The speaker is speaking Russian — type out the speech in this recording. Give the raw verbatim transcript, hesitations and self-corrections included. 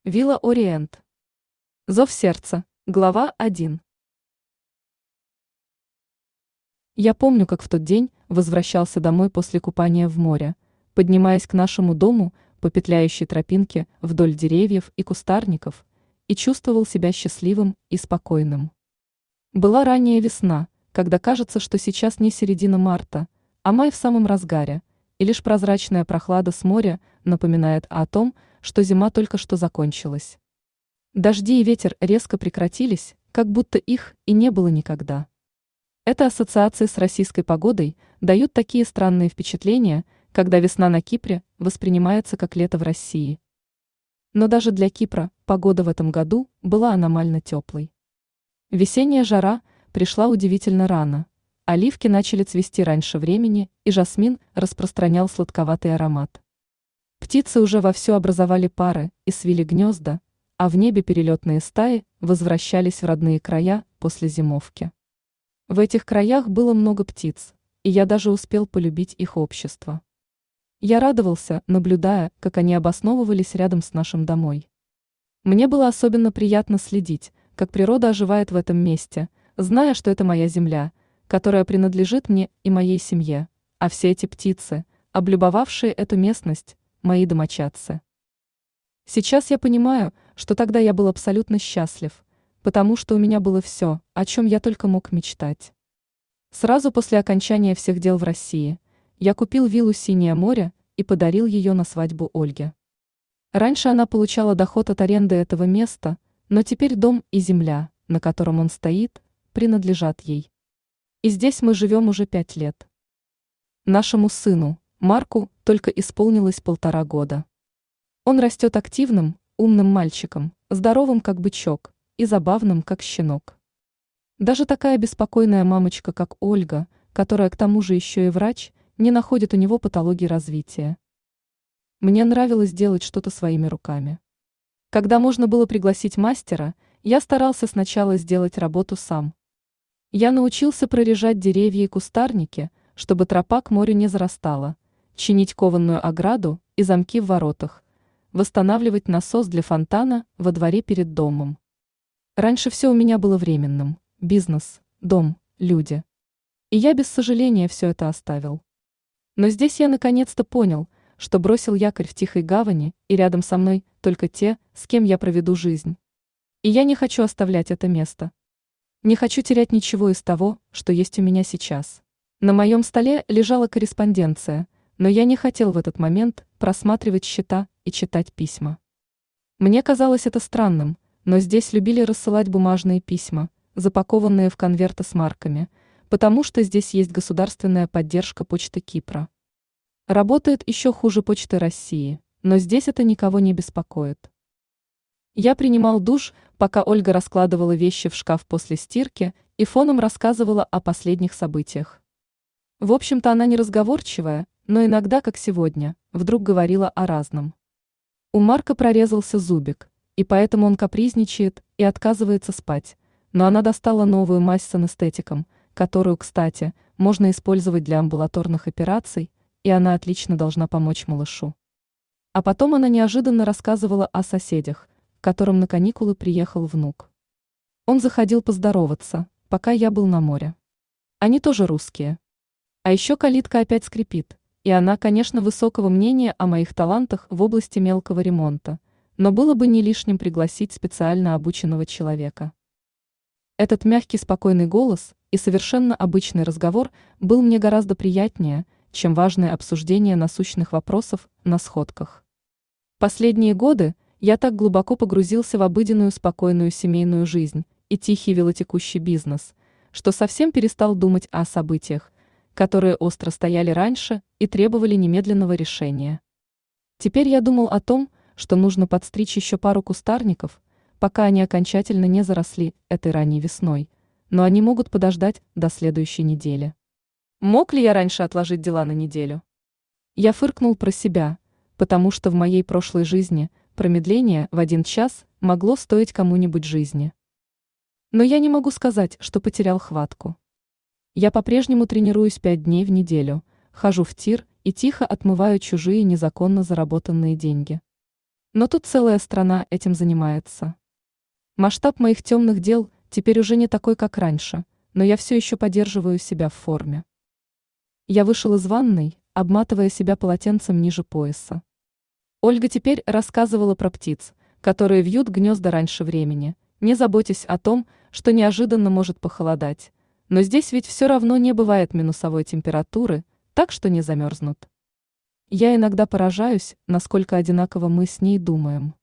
Вилла Ориент. Зов сердца. Глава один. Я помню, как в тот день возвращался домой после купания в море, поднимаясь к нашему дому по петляющей тропинке вдоль деревьев и кустарников, и чувствовал себя счастливым и спокойным. Была ранняя весна, когда кажется, что сейчас не середина марта, а май в самом разгаре, и лишь прозрачная прохлада с моря напоминает о том, что зима только что закончилась. Дожди и ветер резко прекратились, как будто их и не было никогда. Это ассоциации с российской погодой дают такие странные впечатления, когда весна на Кипре воспринимается как лето в России. Но даже для Кипра погода в этом году была аномально теплой. Весенняя жара пришла удивительно рано, оливки начали цвести раньше времени, и жасмин распространял сладковатый аромат. Птицы уже вовсю образовали пары и свили гнезда, а в небе перелетные стаи возвращались в родные края после зимовки. В этих краях было много птиц, и я даже успел полюбить их общество. Я радовался, наблюдая, как они обосновывались рядом с нашим домой. Мне было особенно приятно следить, как природа оживает в этом месте, зная, что это моя земля, которая принадлежит мне и моей семье, а все эти птицы, облюбовавшие эту местность, мои домочадцы. Сейчас я понимаю, что тогда я был абсолютно счастлив, потому что у меня было все, о чем я только мог мечтать. Сразу после окончания всех дел в России я купил виллу «Синее море» и подарил ее на свадьбу Ольге. Раньше она получала доход от аренды этого места, но теперь дом и земля, на котором он стоит, принадлежат ей. И здесь мы живем уже пять лет. Нашему сыну, Марку, только исполнилось полтора года. Он растет активным, умным мальчиком, здоровым как бычок и забавным как щенок. Даже такая беспокойная мамочка, как Ольга, которая к тому же еще и врач, не находит у него патологии развития. Мне нравилось делать что-то своими руками. Когда можно было пригласить мастера, я старался сначала сделать работу сам. Я научился прорежать деревья и кустарники, чтобы тропа к морю не зарастала, чинить кованную ограду и замки в воротах, восстанавливать насос для фонтана во дворе перед домом. Раньше все у меня было временным: бизнес, дом, люди. И я без сожаления все это оставил. Но здесь я наконец-то понял, что бросил якорь в тихой гавани, и рядом со мной только те, с кем я проведу жизнь. И я не хочу оставлять это место. Не хочу терять ничего из того, что есть у меня сейчас. На моем столе лежала корреспонденция, но я не хотел в этот момент просматривать счета и читать письма. Мне казалось это странным, но здесь любили рассылать бумажные письма, запакованные в конверты с марками, потому что здесь есть государственная поддержка Почты Кипра. Работает еще хуже Почты России, но здесь это никого не беспокоит. Я принимал душ, пока Ольга раскладывала вещи в шкаф после стирки и фоном рассказывала о последних событиях. В общем-то, она не разговорчивая, но иногда, как сегодня, вдруг говорила о разном. У Марка прорезался зубик, и поэтому он капризничает и отказывается спать, но она достала новую мазь с анестетиком, которую, кстати, можно использовать для амбулаторных операций, и она отлично должна помочь малышу. А потом она неожиданно рассказывала о соседях, к которым на каникулы приехал внук. Он заходил поздороваться, пока я был на море. Они тоже русские. А еще калитка опять скрипит, и она, конечно, высокого мнения о моих талантах в области мелкого ремонта, но было бы не лишним пригласить специально обученного человека. Этот мягкий, спокойный голос и совершенно обычный разговор был мне гораздо приятнее, чем важное обсуждение насущных вопросов на сходках. Последние годы я так глубоко погрузился в обыденную спокойную семейную жизнь и тихий велотекущий бизнес, что совсем перестал думать о событиях, которые остро стояли раньше и требовали немедленного решения. Теперь я думал о том, что нужно подстричь еще пару кустарников, пока они окончательно не заросли этой ранней весной, но они могут подождать до следующей недели. Мог ли я раньше отложить дела на неделю? Я фыркнул про себя, потому что в моей прошлой жизни промедление в один час могло стоить кому-нибудь жизни. Но я не могу сказать, что потерял хватку. Я по-прежнему тренируюсь пять дней в неделю, хожу в тир и тихо отмываю чужие незаконно заработанные деньги. Но тут целая страна этим занимается. Масштаб моих темных дел теперь уже не такой, как раньше, но я все еще поддерживаю себя в форме. Я вышел из ванной, обматывая себя полотенцем ниже пояса. Ольга теперь рассказывала про птиц, которые вьют гнезда раньше времени, не заботясь о том, что неожиданно может похолодать. Но здесь ведь все равно не бывает минусовой температуры, так что не замерзнут. Я иногда поражаюсь, насколько одинаково мы с ней думаем.